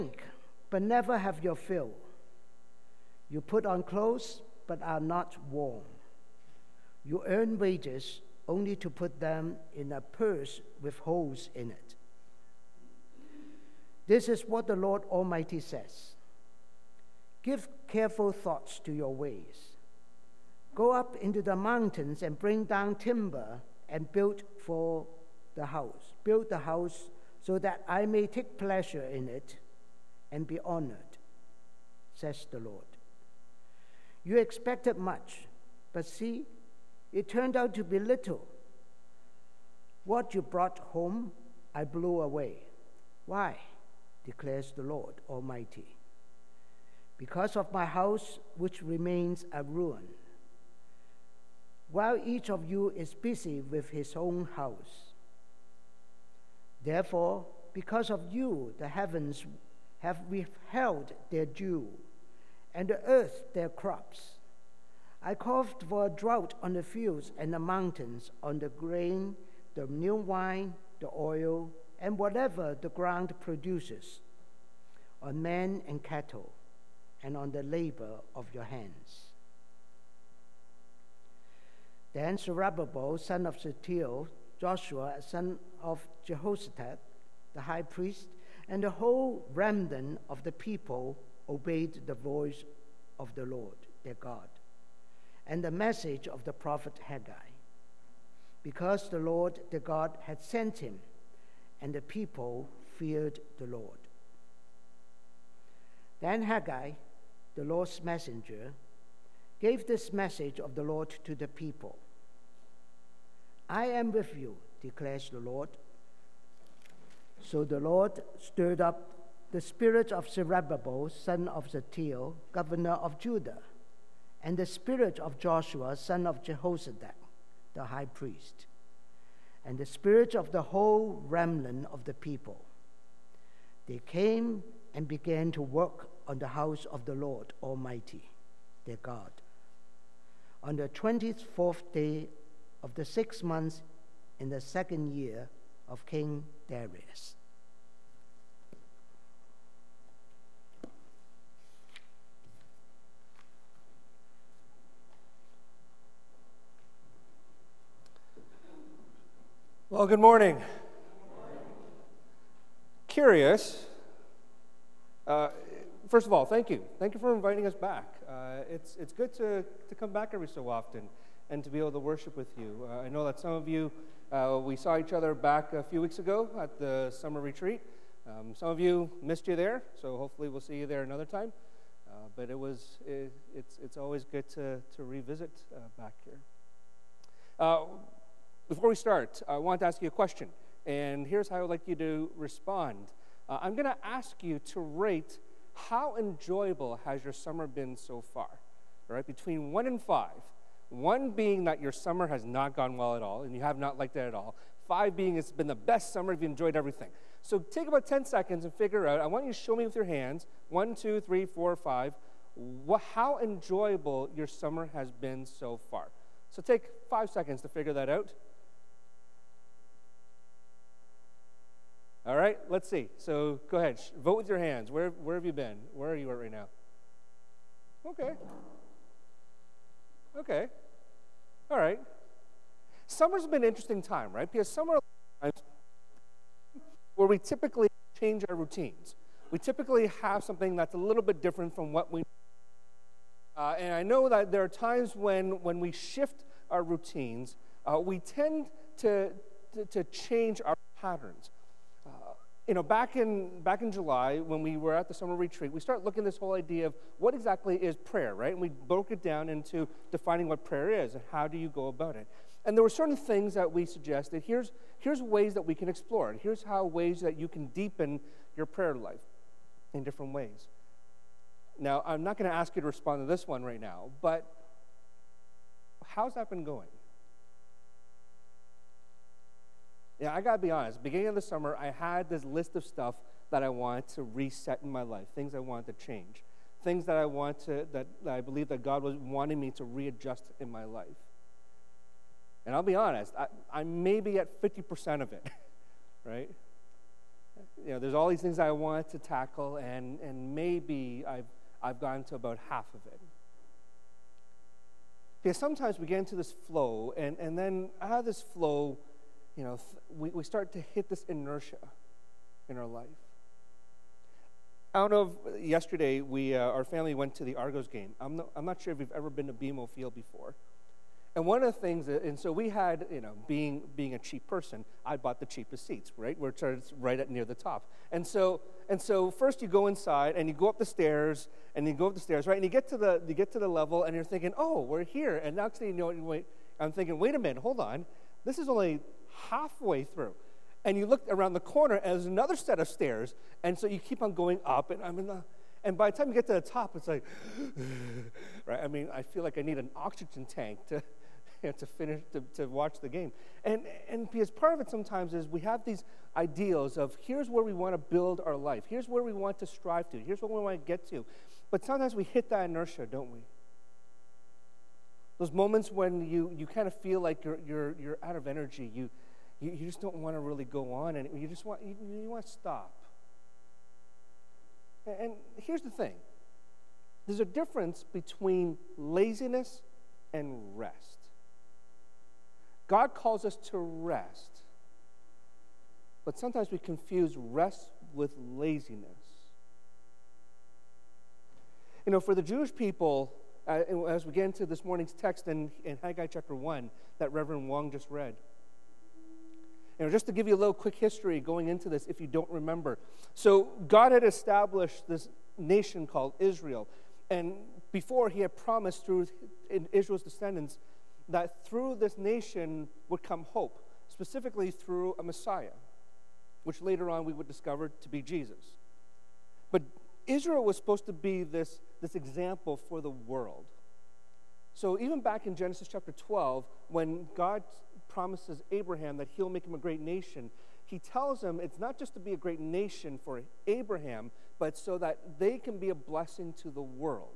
drink, but never have your fill. You put on clothes, but are not warm. You earn wages only to put them in a purse with holes in it. This is what the Lord Almighty says. Give careful thoughts to your ways. Go up into the mountains and bring down timber and build the house so that I may take pleasure in it and be honored, says the Lord. You expected much, but see, it turned out to be little. What you brought home, I blew away. Why? Declares the Lord Almighty. Because of my house, which remains a ruin, while each of you is busy with his own house. Therefore, because of you, the heavens have withheld their dew, and the earth their crops. I called for a drought on the fields and the mountains, on the grain, the new wine, the oil, and whatever the ground produces, on men and cattle, and on the labor of your hands. Then Zerubbabel, son of Shealtiel, Joshua, son of Jehozadak, the high priest, and the whole remnant of the people obeyed the voice of the Lord, their God, and the message of the prophet Haggai, because the Lord, their God, had sent him, and the people feared the Lord. Then Haggai, the Lord's messenger, gave this message of the Lord to the people. I am with you, declares the Lord. So the Lord stirred up the spirit of Zerubbabel, son of Shealtiel, governor of Judah, and the spirit of Joshua, son of Jehozadak, the high priest, and the spirit of the whole remnant of the people. They came and began to work on the house of the Lord Almighty, their God, on the 24th day of the 6th month in the 2nd year of King Darius. Well, good morning. Curious. First of all, thank you. Thank you for inviting us back. It's good to come back every so often and to be able to worship with you. I know that some of you, we saw each other back a few weeks ago at the summer retreat. Some of you missed you there, so hopefully we'll see you there another time. But it's always good to revisit back here. Before we start, I want to ask you a question, and here's how I would like you to respond. I'm going to ask you to rate how enjoyable has your summer been so far, all right, between 1 and 5. 1 being that your summer has not gone well at all, and you have not liked it at all. 5 being it's been the best summer, you've enjoyed everything. So take about 10 seconds and figure out, I want you to show me with your hands, 1, 2, 3, 4, 5, how enjoyable your summer has been so far. So take 5 seconds to figure that out. All right, let's see. So go ahead, vote with your hands. Where have you been? Where are you at right now? Okay. All right. Summer's been an interesting time, right? Because summer is where we typically change our routines. We typically have something that's a little bit different from what we and I know that there are times when we shift our routines, we tend to change our patterns. Back in July, when we were at the summer retreat, we started looking at this whole idea of what exactly is prayer, right? And we broke it down into defining what prayer is and how do you go about it. And there were certain things that we suggested. Here's ways that we can explore it. Here's ways that you can deepen your prayer life in different ways. Now, I'm not going to ask you to respond to this one right now, but how's that been going? Yeah, I got to be honest. Beginning of the summer, I had this list of stuff that I wanted to reset in my life, things I wanted to change, things that that I believe that God was wanting me to readjust in my life. And I'll be honest, I may be at 50% of it, right? there's all these things I want to tackle, and maybe I've gotten to about half of it. Because sometimes we get into this flow, and then out of this flow, we start to hit this inertia in our life. I don't know if yesterday our family went to the Argos game. I'm not sure if you've ever been to BMO Field before. And one of the things, and so we had, being a cheap person, I bought the cheapest seats, right? We're right near the top. And so first you go inside and you go up the stairs, right? And you get to the level and you're thinking, oh, we're here. And actually, I'm thinking, wait a minute, hold on. This is only halfway through. And you look around the corner and there's another set of stairs. And so you keep on going up, and by the time you get to the top, it's like, right? I mean, I feel like I need an oxygen tank to finish, to watch the game. And because part of it sometimes is we have these ideals of here's where we want to build our life. Here's where we want to strive to. Here's what we want to get to. But sometimes we hit that inertia, don't we? Those moments when you kind of feel like you're out of energy. You just don't want to really go on, and you want to stop. And here's the thing. There's a difference between laziness and rest. God calls us to rest, but sometimes we confuse rest with laziness. For the Jewish people, as we get into this morning's text in Haggai chapter 1 that Reverend Wong just read, just to give you a little quick history going into this, if you don't remember. So God had established this nation called Israel. And before, he had promised through Israel's descendants that through this nation would come hope, specifically through a Messiah, which later on we would discover to be Jesus. But Israel was supposed to be this example for the world. So even back in Genesis chapter 12, when God promises Abraham that he'll make him a great nation, he tells him it's not just to be a great nation for Abraham, but so that they can be a blessing to the world.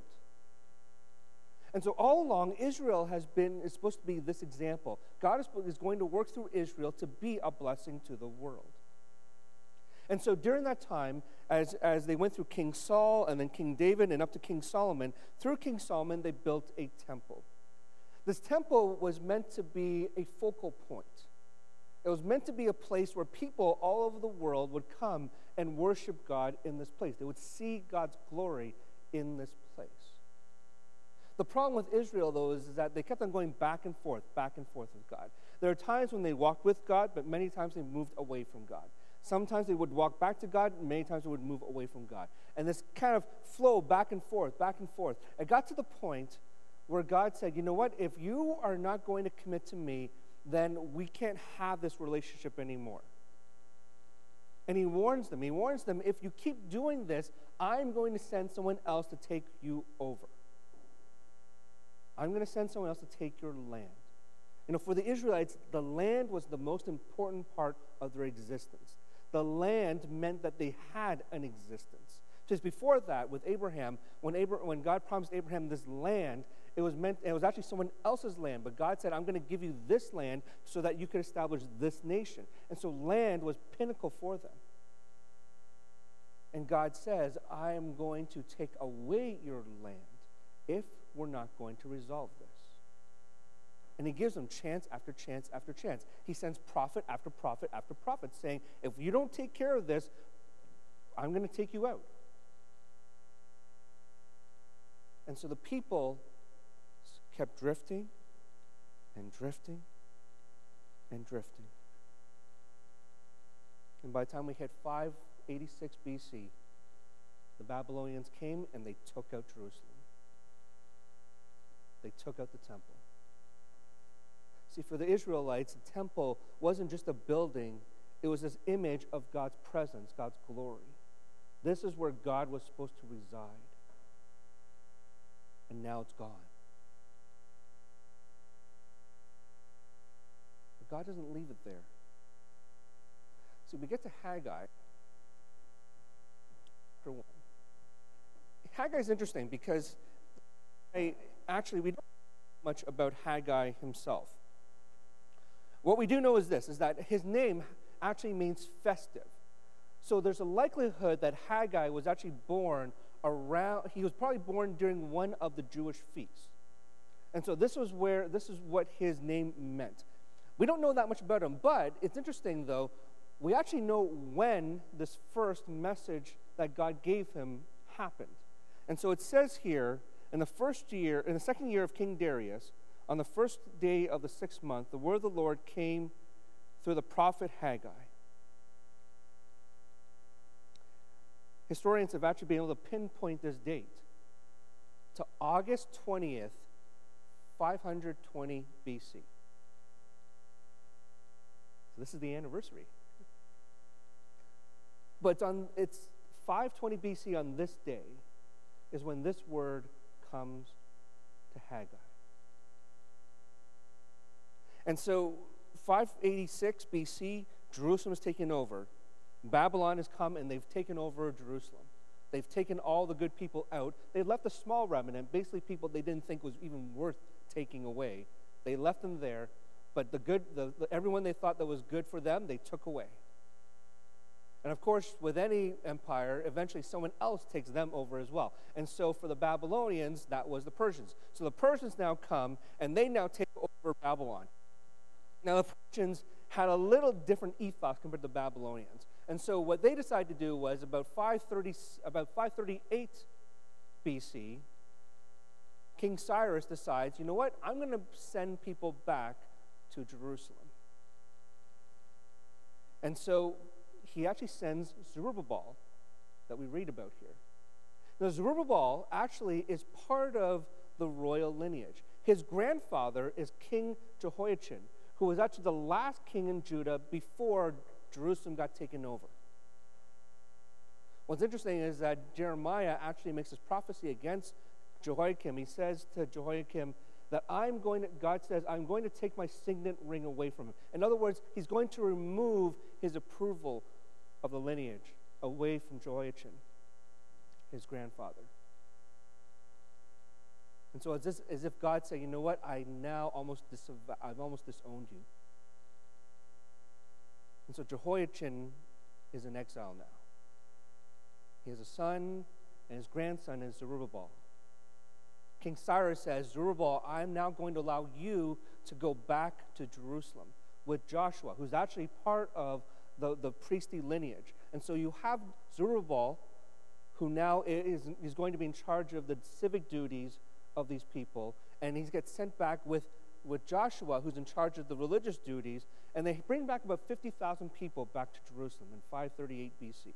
And so all along, Israel is supposed to be this example. God is going to work through Israel to be a blessing to the world. And so during that time, as they went through King Saul and then King David and up to King Solomon, through King Solomon, they built a temple. This temple was meant to be a focal point. It was meant to be a place where people all over the world would come and worship God in this place. They would see God's glory in this place. The problem with Israel, though, is that they kept on going back and forth with God. There are times when they walked with God, but many times they moved away from God. Sometimes they would walk back to God, and many times they would move away from God. And this kind of flow back and forth. It got to the point where God said, you know what, if you are not going to commit to me, then we can't have this relationship anymore. And he warns them, if you keep doing this, I'm going to send someone else to take you over. I'm going to send someone else to take your land. For the Israelites, the land was the most important part of their existence. The land meant that they had an existence. Just before that, with Abraham, when God promised Abraham this land, it was actually someone else's land, but God said, I'm going to give you this land so that you could establish this nation. And so land was pinnacle for them. And God says, I am going to take away your land if we're not going to resolve this. And he gives them chance after chance after chance. He sends prophet after prophet after prophet saying, if you don't take care of this, I'm going to take you out. And so the people kept drifting and drifting and drifting. And by the time we hit 586 BC, the Babylonians came and they took out Jerusalem. They took out the temple. See, for the Israelites, the temple wasn't just a building, it was this image of God's presence, God's glory. This is where God was supposed to reside. And now it's gone. But God doesn't leave it there. So we get to Haggai. Haggai is interesting because we don't know much about Haggai himself. What we do know is this, is that his name actually means festive. So there's a likelihood that Haggai was actually born he was probably born during one of the Jewish feasts. And so this is what his name meant. We don't know that much about him, but it's interesting though, we actually know when this first message that God gave him happened. And so it says here, in the second year of King Darius, on the first day of the 6th month, the word of the Lord came through the prophet Haggai. Historians have actually been able to pinpoint this date to August 20th, 520 BC. So this is the anniversary. But it's 520 BC on this day is when this word comes to Haggai. And so 586 BC, Jerusalem is taken over. Babylon has come and they've taken over Jerusalem. They've taken all the good people out. They left a small remnant, basically people they didn't think was even worth taking away. They left them there, but everyone they thought that was good for them, they took away. And of course, with any empire, eventually someone else takes them over as well. And so for the Babylonians, that was the Persians. So the Persians now come, and they now take over Babylon. Now the Persians had a little different ethos compared to the Babylonians. And so what they decided to do was about 538 BC, King Cyrus decides, you know what, I'm going to send people back to Jerusalem. And so he actually sends Zerubbabel that we read about here. Now Zerubbabel actually is part of the royal lineage. His grandfather is King Jehoiachin, who was actually the last king in Judah before Jerusalem got taken over. What's interesting is that Jeremiah actually makes this prophecy against Jehoiakim. He says to Jehoiakim that God says, I'm going to take my signet ring away from him. In other words, he's going to remove his approval of the lineage away from Jehoiachin, his grandfather. And so it's as if God said, you know what, I've almost disowned you. And so Jehoiachin is in exile now. He has a son, and his grandson is Zerubbabel. King Cyrus says, Zerubbabel, I'm now going to allow you to go back to Jerusalem with Joshua, who's actually part of the priestly lineage. And so you have Zerubbabel, who now is going to be in charge of the civic duties of these people, and he gets sent back with Joshua, who's in charge of the religious duties, and they bring back about 50,000 people back to Jerusalem in 538 BC.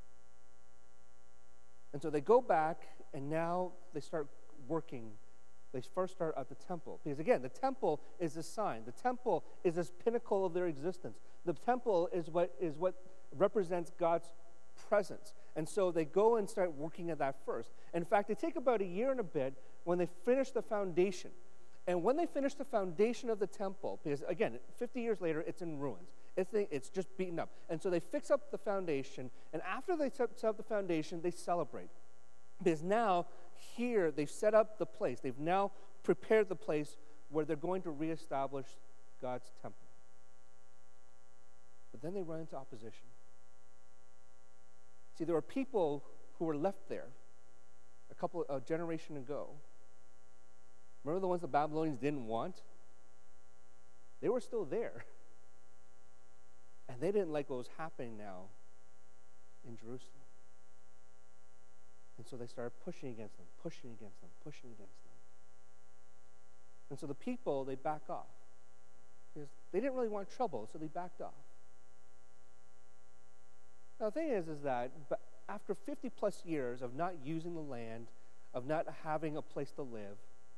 And so they go back, and now they start working. They first start at the temple. Because again, the temple is a sign. The temple is this pinnacle of their existence. The temple is what represents God's presence. And so they go and start working at that first. In fact, they take about a year and a bit when they finish the foundation. And when they finish the foundation of the temple, because again, 50 years later, it's in ruins. It's just beaten up. And so they fix up the foundation, and after they set up the foundation, they celebrate. Because now, here, they've set up the place. They've now prepared the place where they're going to reestablish God's temple. But then they run into opposition. See, there were people who were left there a generation ago. Remember the ones the Babylonians didn't want? They were still there. And they didn't like what was happening now in Jerusalem. And so they started pushing against them. And so the people, they back off. Because they didn't really want trouble, so they backed off. Now the thing is that after 50 plus years of not using the land, of not having a place to live,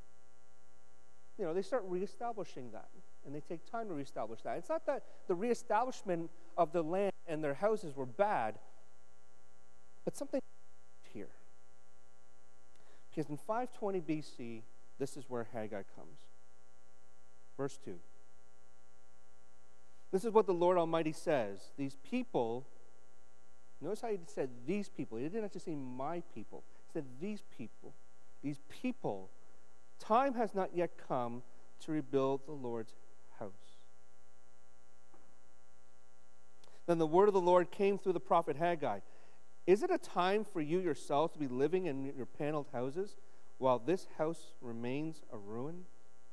they start reestablishing that. And they take time to reestablish that. It's not that the reestablishment of the land and their houses were bad, but something here. Because in 520 BC, this is where Haggai comes. Verse 2. This is what the Lord Almighty says. These people, notice how he said these people. He didn't actually say my people. He said these people, time has not yet come to rebuild the Lord's house. Then the word of the Lord came through the prophet Haggai. Is it a time for you yourselves to be living in your paneled houses while this house remains a ruin?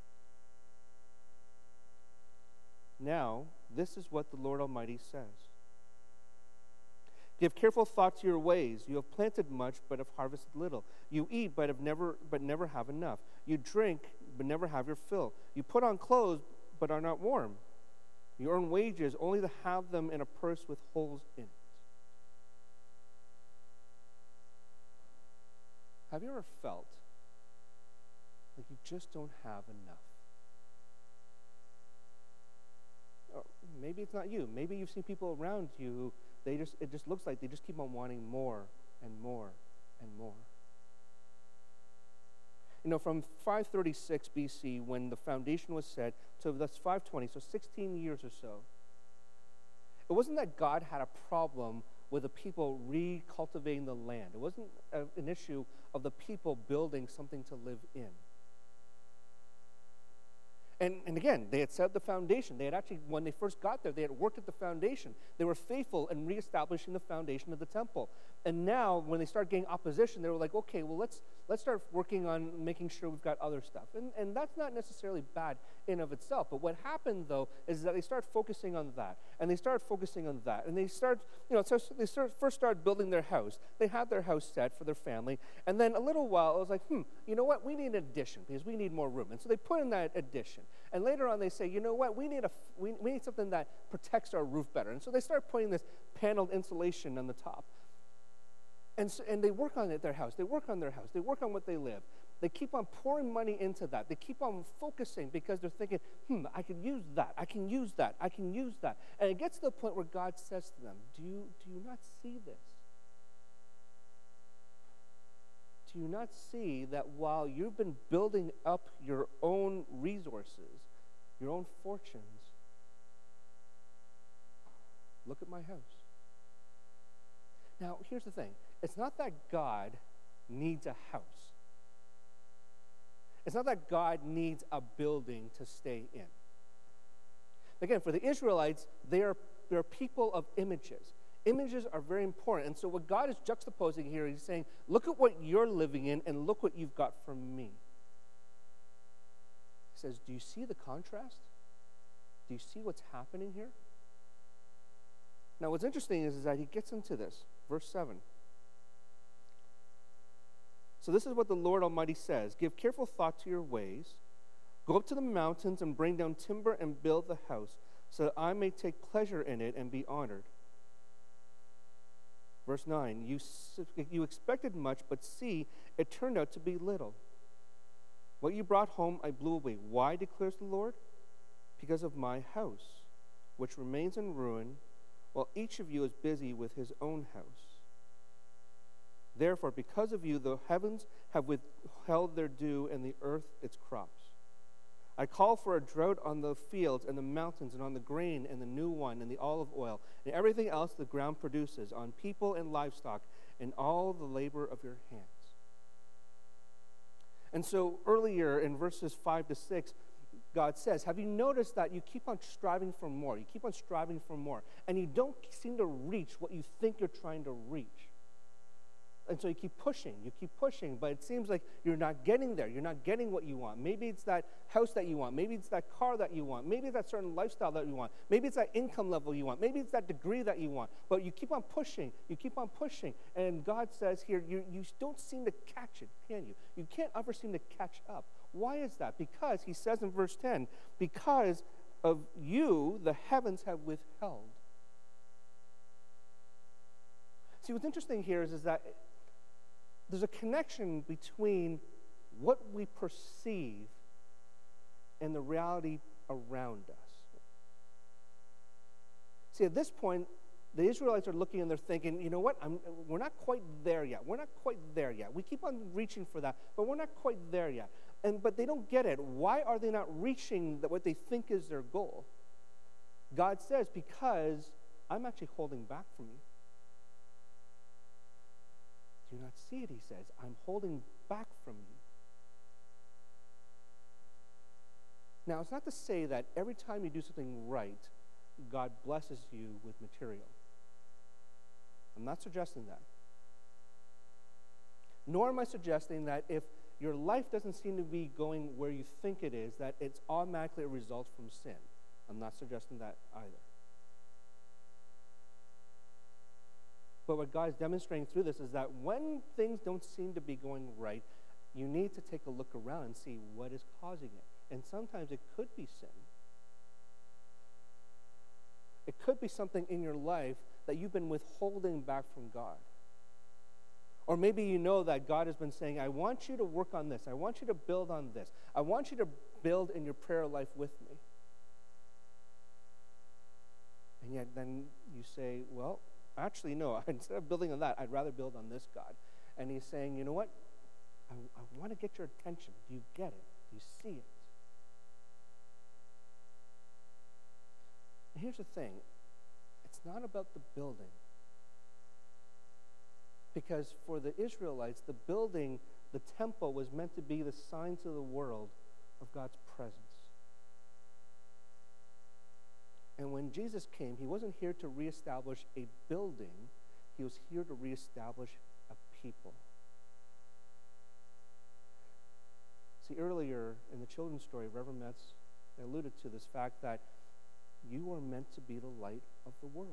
Now, this is what the Lord Almighty says. Give careful thought to your ways. You have planted much, but have harvested little. You eat, but never have enough. You drink, but never have your fill. You put on clothes, but are not warm. You earn wages only to have them in a purse with holes in it. Have you ever felt like you just don't have enough? Or maybe it's not you. Maybe you've seen people around you who it just looks like they just keep on wanting more and more and more. You know, from 536 BC, when the foundation was set, to that's 520, so 16 years or so, it wasn't that God had a problem with the people recultivating the land. It wasn't an issue of the people building something to live in. And again, they had set up the foundation. They had actually, when they first got there, they had worked at the foundation. They were faithful in reestablishing the foundation of the temple. And now, when they started getting opposition, they were like, okay, well, let's start working on making sure we've got other stuff. And that's not necessarily bad in of itself. But what happened, though, is that they started focusing on that. And they started focusing on that. And they first started building their house. They had their house set for their family. And then a little while, it was like, you know what? We need an addition because we need more room. And so they put in that addition. And later on, they say, you know what? We need something that protects our roof better. And so they start putting this paneled insulation on the top. And they work on their house. They work on their house. They work on what they live. They keep on pouring money into that. They keep on focusing because they're thinking, I can use that. I can use that. I can use that. And it gets to the point where God says to them, do you not see this? Do you not see that while you've been building up your own resources, your own fortunes, look at my house. Now, here's the thing. It's not that God needs a house. It's not that God needs a building to stay in. Again, for the Israelites, they're people of images. Images are very important. And so what God is juxtaposing here, he's saying, look at what you're living in and look what you've got from me. He says, do you see the contrast? Do you see what's happening here? Now, what's interesting is that he gets into this. Verse 7. So this is what the Lord Almighty says. Give careful thought to your ways. Go up to the mountains and bring down timber and build the house, so that I may take pleasure in it and be honored. Verse 9. You expected much, but see, it turned out to be little. What you brought home I blew away. Why, declares the Lord? Because of my house, which remains in ruin, while each of you is busy with his own house. Therefore, because of you, the heavens have withheld their dew and the earth its crops. I call for a drought on the fields and the mountains and on the grain and the new wine and the olive oil and everything else the ground produces, on people and livestock and all the labor of your hands. And so earlier in verses 5 to 6, God says, have you noticed that you keep on striving for more? You keep on striving for more. And you don't seem to reach what you think you're trying to reach. And so you keep pushing, but it seems like you're not getting there. You're not getting what you want. Maybe it's that house that you want. Maybe it's that car that you want. Maybe it's that certain lifestyle that you want. Maybe it's that income level you want. Maybe it's that degree that you want. But you keep on pushing. You keep on pushing. And God says here, you don't seem to catch it, can you? You can't ever seem to catch up. Why is that? Because, he says in verse 10, because of you, the heavens have withheld. See, what's interesting here is that there's a connection between what we perceive and the reality around us. See, at this point, the Israelites are looking and they're thinking, you know what, we're not quite there yet. We're not quite there yet. We keep on reaching for that, but we're not quite there yet. But they don't get it. Why are they not reaching what they think is their goal? God says, because I'm actually holding back from you. Do you not see it, he says? I'm holding back from you. Now, it's not to say that every time you do something right, God blesses you with material. I'm not suggesting that. Nor am I suggesting that if your life doesn't seem to be going where you think it is, that it's automatically a result from sin. I'm not suggesting that either. But what God is demonstrating through this is that when things don't seem to be going right, you need to take a look around and see what is causing it. And sometimes it could be sin. It could be something in your life that you've been withholding back from God. Or maybe you know that God has been saying, I want you to work on this. I want you to build on this. I want you to build in your prayer life with me. And yet then you say, well, actually, no. Instead of building on that, I'd rather build on this God. And he's saying, you know what? I want to get your attention. Do you get it? Do you see it? And here's the thing. It's not about the building. Because for the Israelites, the building, the temple, was meant to be the sign to the world of God's presence. And when Jesus came, he wasn't here to reestablish a building. He was here to reestablish a people. See, earlier in the children's story, Reverend Metz alluded to this fact that you are meant to be the light of the world.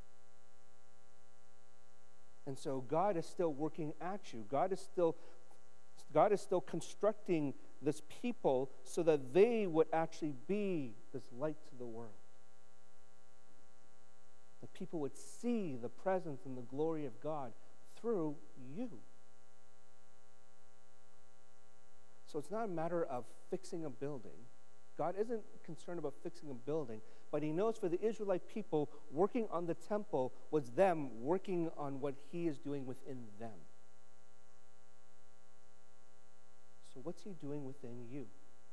And so God is still working at you. God is still constructing this people so that they would actually be this light to the world. That people would see the presence and the glory of God through you. So it's not a matter of fixing a building. God isn't concerned about fixing a building, but he knows for the Israelite people, working on the temple was them working on what he is doing within them. So what's he doing within you?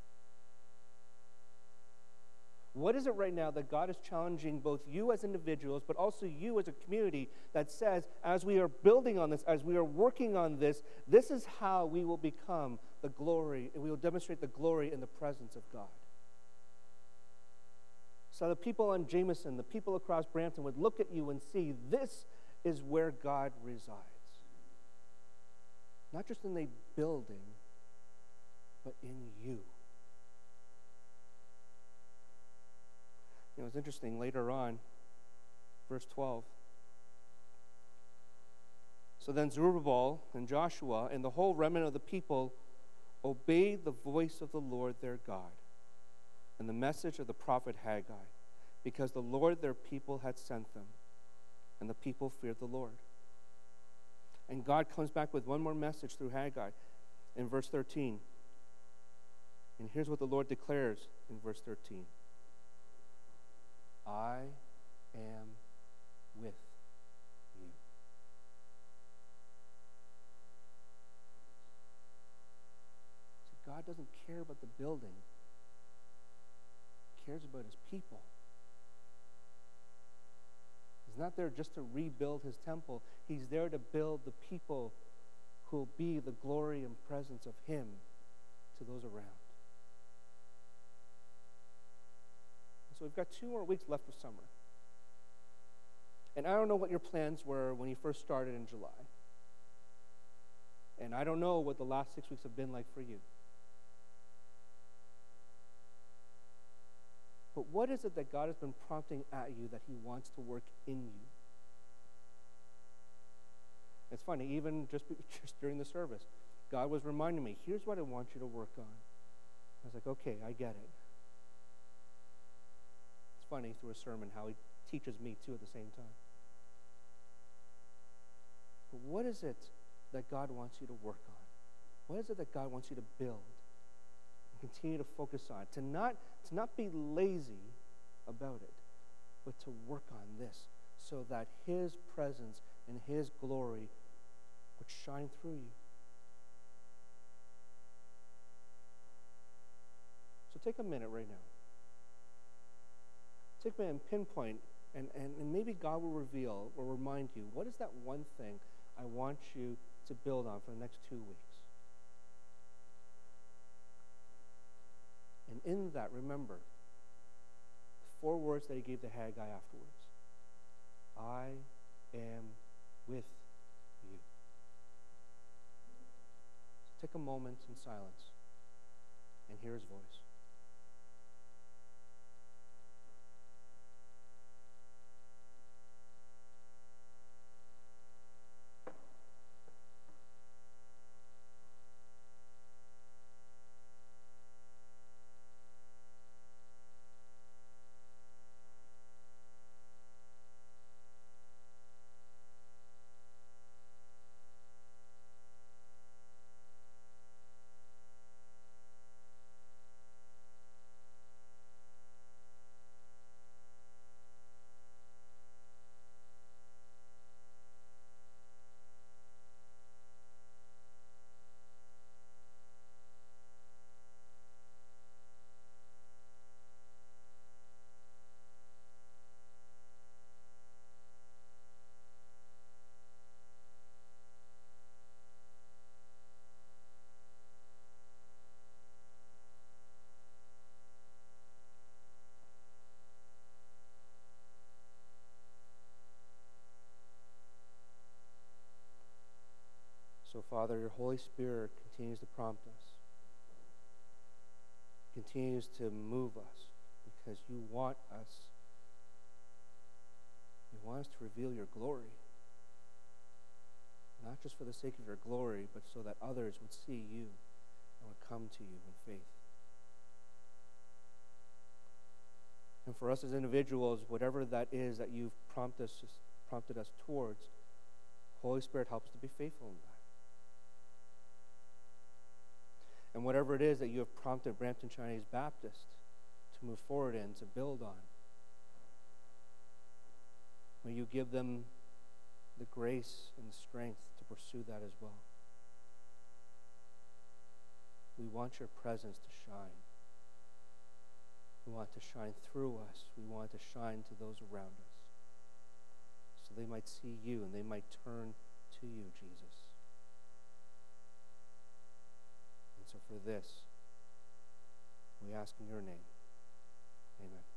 What is it right now that God is challenging both you as individuals, but also you as a community that says, as we are building on this, as we are working on this, this is how we will become the glory, and we will demonstrate the glory in the presence of God. So the people on Jameson, the people across Brampton would look at you and see this is where God resides. Not just in a building, but in you. You know, it's interesting, later on, verse 12. So then Zerubbabel and Joshua and the whole remnant of the people obeyed the voice of the Lord their God and the message of the prophet Haggai, because the Lord their people had sent them, and the people feared the Lord. And God comes back with one more message through Haggai in verse 13. And here's what the Lord declares in verse 13. I am with you. See, God doesn't care about the building. He cares about his people. He's not there just to rebuild his temple. He's there to build the people who will be the glory and presence of him to those around. So we've got 2 more weeks left of summer. And I don't know what your plans were when you first started in July. And I don't know what the last 6 weeks have been like for you. But what is it that God has been prompting at you that he wants to work in you? It's funny, even just during the service, God was reminding me, here's what I want you to work on. I was like, okay, I get it. It's funny through a sermon how he teaches me too at the same time. But what is it that God wants you to work on? What is it that God wants you to build and continue to focus on? To not be lazy about it, but to work on this so that his presence and his glory would shine through you. So take a minute right now. Take a minute and pinpoint, and maybe God will reveal or remind you, what is that one thing I want you to build on for the next 2 weeks? And in that, remember, the 4 words that he gave to Haggai afterwards. I am with you. So take a moment in silence and hear his voice. So, Father, your Holy Spirit continues to prompt us, continues to move us, because you want us to reveal your glory. Not just for the sake of your glory, but so that others would see you and would come to you in faith. And for us as individuals, whatever that is that you've prompted us towards, Holy Spirit helps us to be faithful in that. And whatever it is that you have prompted Brampton Chinese Baptist to move forward in, to build on, may you give them the grace and the strength to pursue that as well. We want your presence to shine. We want to shine through us. We want to shine to those around us, so they might see you and they might turn to you, Jesus. And so for this, we ask in your name. Amen.